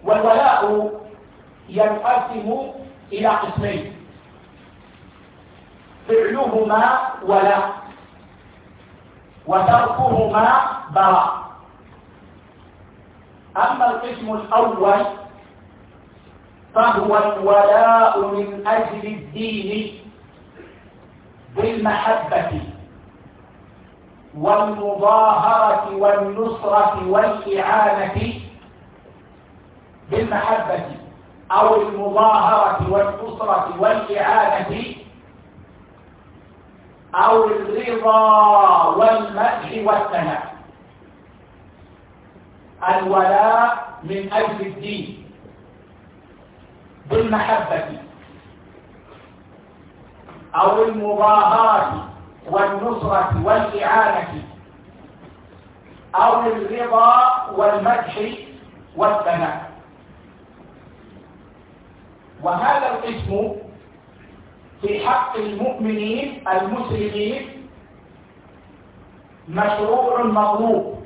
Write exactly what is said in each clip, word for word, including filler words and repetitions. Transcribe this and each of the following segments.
والولاء ينقسم إلى قسمين: فعلهما ولاء وتركهما براء. أما القسم الأول فهو الولاء من أجل الدين بالمحبة والمظاهرة والنصرة والإعانة، بالمحبة أو المظاهرة والنصرة والإعانة أو الرضا والمدح والثناء. الولاء من أجل الدين بالمحبة أو المظاهرة والنصرة والإعانة أو الرضا والمدح والثناء. وهذا القسم في حق المؤمنين المسلمين مشروع مطلوب.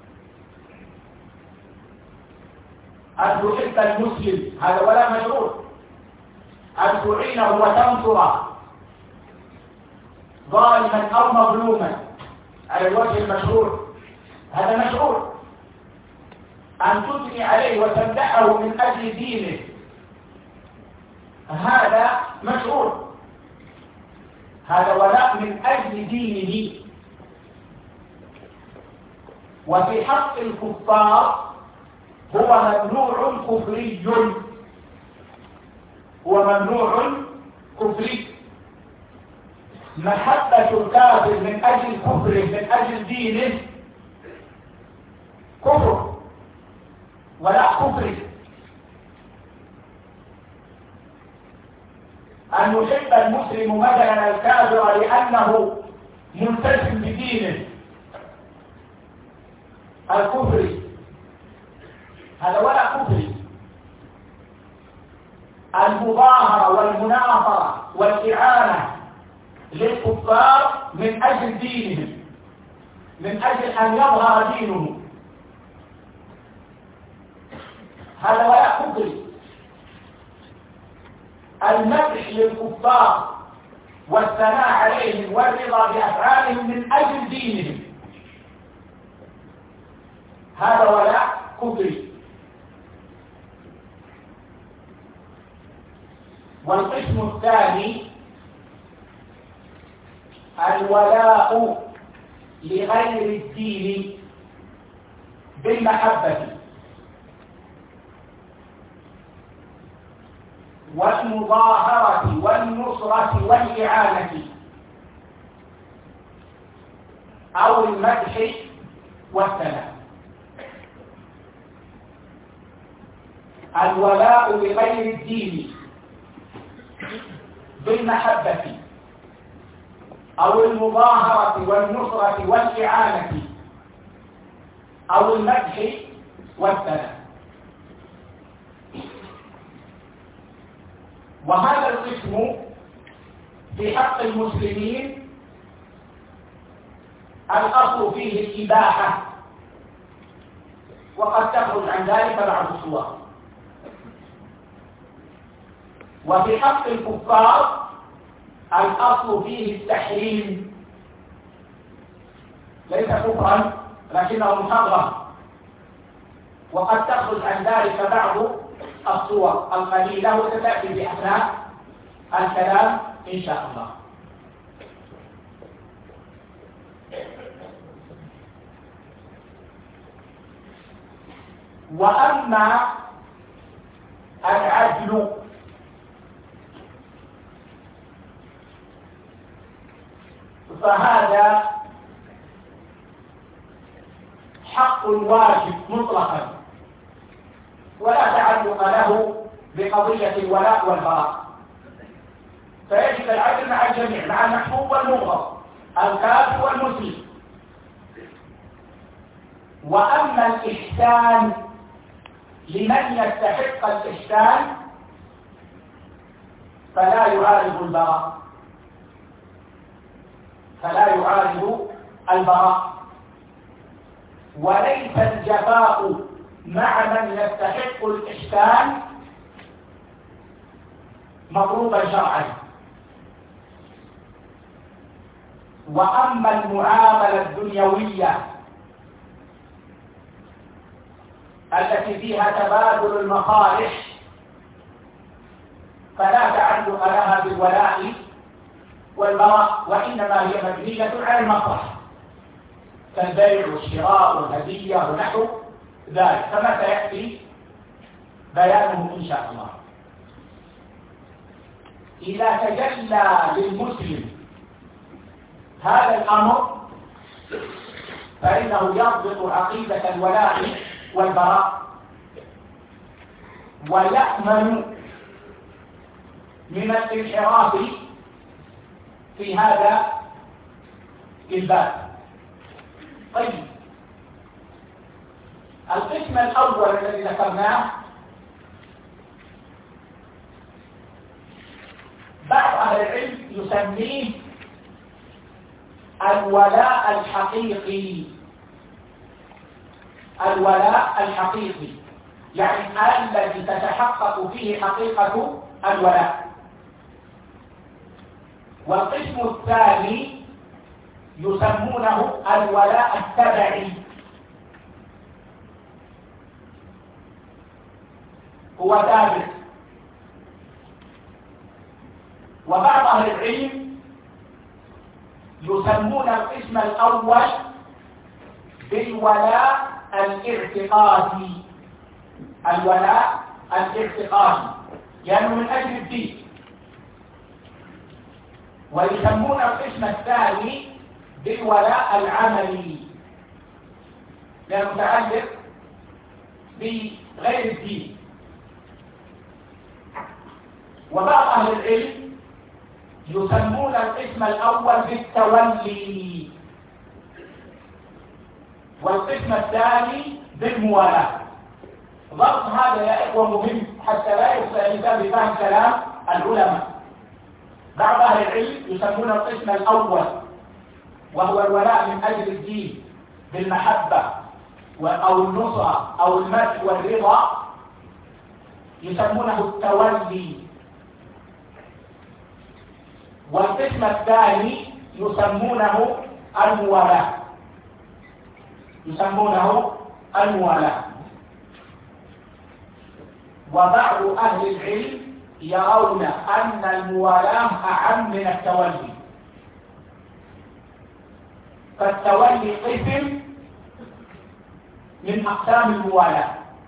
أن تحب المسلم هذا ولا مشروع، أن تعينه وتنصره ظالما أو مظلوما على الوجه المشروع هذا مشروع. أن تثني عليه وتمدحه من أجل دينه هذا مشروع. هذا ولاء من أجل دينه. وفي حق الكفار هو ممنوع كفري، هو ممنوع كفري. محبة الكافر من أجل كفره من أجل دينه كفر ولا كفر. أن يحب المسلم مثلا الكافر لأنه ملتزم بدينه الكفر هذا ولا كفر. المظاهرة والمناصرة والإعانة للكفار من أجل دينهم، من أجل أن يظهر دينه هذا ولا كفر. المدح للكفار والثناء عليهم والرضا بأفعالهم من أجل دينهم هذا ولا كفر. والقسم الثاني الولاء لغير الدين بالمحبة والمظاهرة والنصرة والإعانة أو المدح والثناء. الولاء لغير الدين بالمحبة أو المظاهرة والنصرة والإعانة أو المدح والثناء. وهذا القسم في حق المسلمين الأصل فيه الإباحة، وقد تخرج عن ذلك بعض الصور. وفي حق الكفار الأصل فيه التحريم، ليس كفرا لكنه محرم، وقد تخرج عن ذلك بعض الصور القليلة وستأتي بأثناء الكلام إن شاء الله. وأما العدل فهذا حق واجب مطلقا ولا تعلق له بقضية الولاء والبراء، فيجب العدل مع الجميع، مع المحبوب والمبغض، الكافر والمسلم. وأما الإحسان لمن يستحق الإحسان فلا يعارض البراء، فلا يعارض البراء. وليس الجفاء مع من يستحق الإحسان مطلوبا شرعا. وأما المعاملة الدنيوية التي فيها تبادل المصالح فلا تعلق لها بالولاء والبراء، وإنما هي مبنية على المصلحة كالبيع والشراء والهدية ونحو ذلك، كما سيأتي بيانه إن شاء الله. إذا تجلى للمسلم هذا الأمر فإنه يضبط عقيدة الولاء والبراء ويأمن من الانحراف في هذا الباب. طيب، القسم الأول الذي ذكرناه بعض أهل العلم يسميه الولاء الحقيقي. الولاء الحقيقي يعني الذي تتحقق فيه حقيقة الولاء. والقسم الثاني يسمونه الولاء التبعي، هو تابع. وبعض أهل العلم يسمون القسم الأول بالولاء الاعتقادي. الولاء الاعتقادي لأنه من أجل الدين. ويسمون القسم الثاني بالولاء العملي لأنه متعلق بغير الدين. وبعض أهل العلم يسمون القسم الأول بالتولي والقسم الثاني بالموالاة. ضبط هذا يا إخوة مهم حتى لا يخطئ الإنسان بفهم كلام العلماء. بعض أهل العلم يسمون القسم الأول وهو الولاء من أجل الدين بالمحبة أو النصرة أو المدح والرضا، يسمونه التولي. والقسم الثاني يسمونه الموالاة يسمونه الموالاة. وبعض أهل العلم يرون أن الموالاة أعم من التولي، فالتولي قسم من أقسام الموالاة.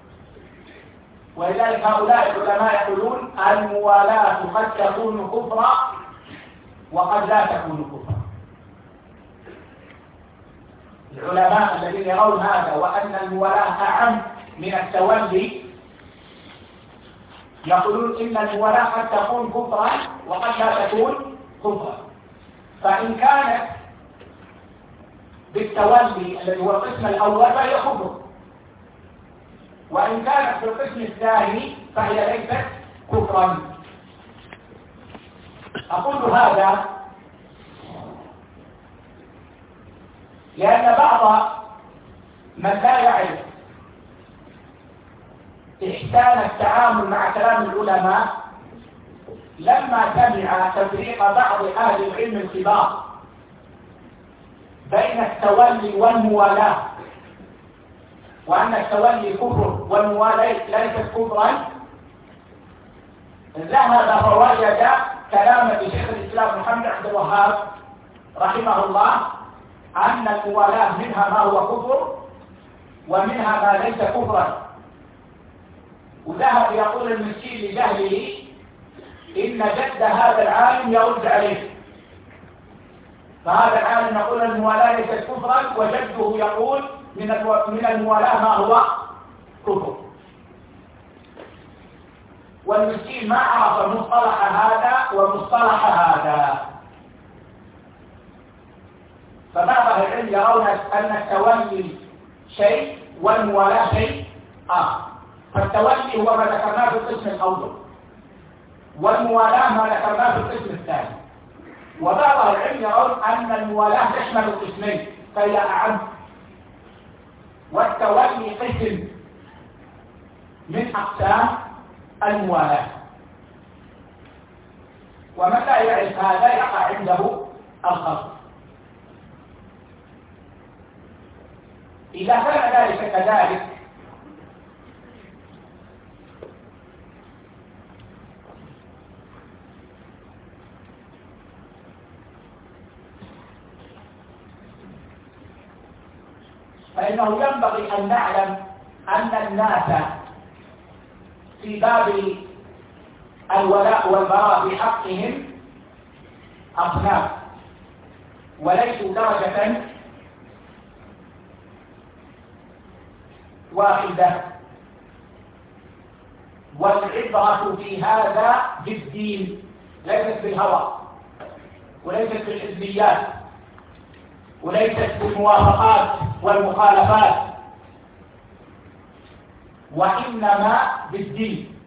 ولذلك هؤلاء العلماء يقولون الموالاة قد تكون كفرا وقد لا تكون كفرا. العلماء الذين يرون هذا وأن الموالاة أعم من التولي يقولون إن الموالاة قد تكون كفرا وقد لا تكون كفرا. فإن كانت بالتولي الذي هو القسم الأول فهي كفر، وإن كانت في القسم الثاني فهي ليست كفرا. أقول هذا لأن بعض من لا يعرف إحسان التعامل مع كلام العلماء لما سمع تفريق بعض أهل العلم الكبار بين التولي والموالاة وأن التولي كفر والموالاة ليست كفرا، ذهب فوجد كلام شيخ الإسلام محمد عبد الوهاب رحمه الله أن الموالاة منها ما هو كفر ومنها ما ليس كفرا. وذهب يقول المسكين لجهله إن جد هذا العالم يرد عليه، فهذا العالم يقول الموالاة ليست كفرا وجده يقول من الموالاة ما هو كفر. والمسكين ما عرف مصطلح هذا ومصطلح هذا. فبعض أهل العلم يرون أن التولي شيء والموالاة شيء آخر. فالتولي هو ما ذكرناه في القسم الأول، والموالاة ما ذكرناه في القسم الثاني. وبعض أهل العلم يرون أن الموالاة تشمل القسمين فهي أعم، والتولي قسم من أقسام الموالاة. ومن لا يعرف هذا يقع عنده الخلط. إذا كان ذلك كذلك فإنه ينبغي أن نعلم أن الناس في باب الولاء والبراء في حقهم أصناف وليسوا درجة واحدة، والعبرة في هذا بالدين ليست بالهوى وليست بالحزبيات وليست بالموافقات والمخالفات، وإنما بالدين.